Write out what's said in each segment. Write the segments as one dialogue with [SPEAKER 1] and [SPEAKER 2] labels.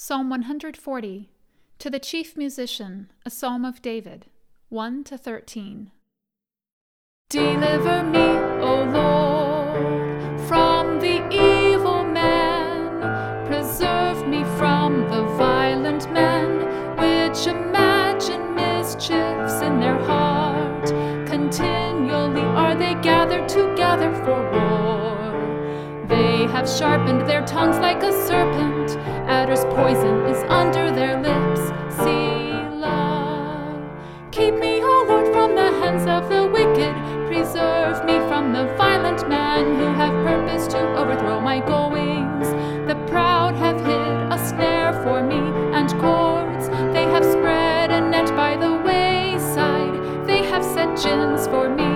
[SPEAKER 1] Psalm 140, to the chief musician, a psalm of David, 1-13. Deliver me, O Lord, from the evil man. Preserve me from the violent men, which imagine mischiefs in their heart. Continually are they gathered together for war. They have sharpened their tongues like a serpent. Adder's poison is under their lips. Selah. Keep me, O Lord, from the hands of the wicked. Preserve me from the violent man who have purposed to overthrow my goings. The proud have hid a snare for me and cords. They have spread a net by the wayside. They have set gins for me.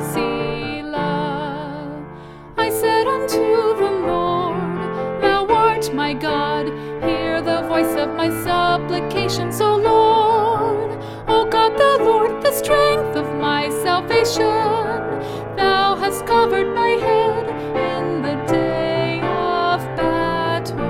[SPEAKER 1] Selah. I said unto the Lord, Thou art my God. Hear the voice of my supplications, O Lord. O God, the Lord, the strength of my salvation. Thou hast covered my head in the day of battle.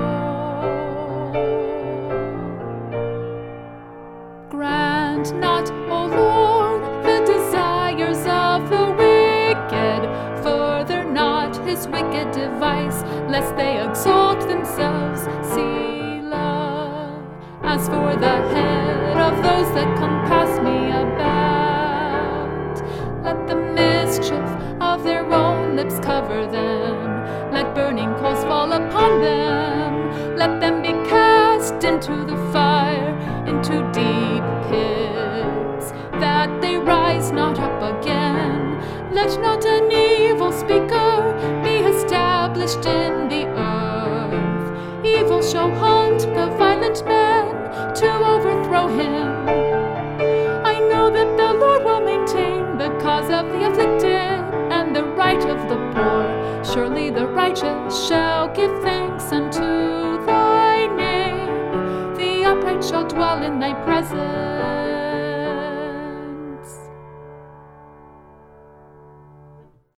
[SPEAKER 1] Grant not, O Lord, the desires of the wicked. Further not his wicked device, lest they exalt themselves. Selah. As for the head of those that compass me about, let the mischief of their own lips cover them. Let burning coals fall upon them. Let them be cast into the fire, into deep pits, that they rise not up again. Let not an evil speaker be established in the earth. Evil shall hunt the violent man to overthrow him. I know that the Lord will maintain the cause of the afflicted and the right of the poor. Surely the righteous shall give thanks unto thy name. The upright shall dwell in thy presence.